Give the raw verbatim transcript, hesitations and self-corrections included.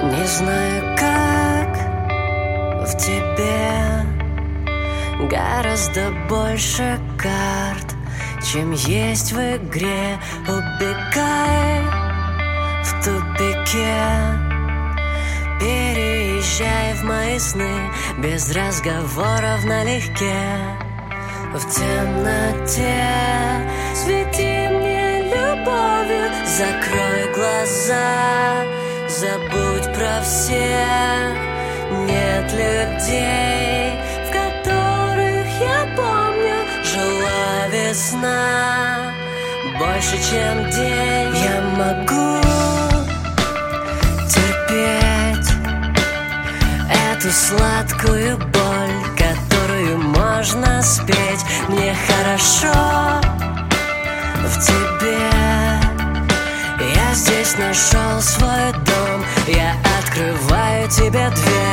Не знаю, как в тебе гораздо больше карт, чем есть в игре. Убегай в тупике, переезжай в мои сны без разговоров налегке. В темноте свети мне любовью, закрой глаза, забудь про всех. Нет людей, в которых я помню, жила весна больше, чем день. Я могу терпеть эту сладкую боль, которую можно спеть. Мне хорошо в тебе, я здесь нашел свой дом. Я открываю тебе дверь.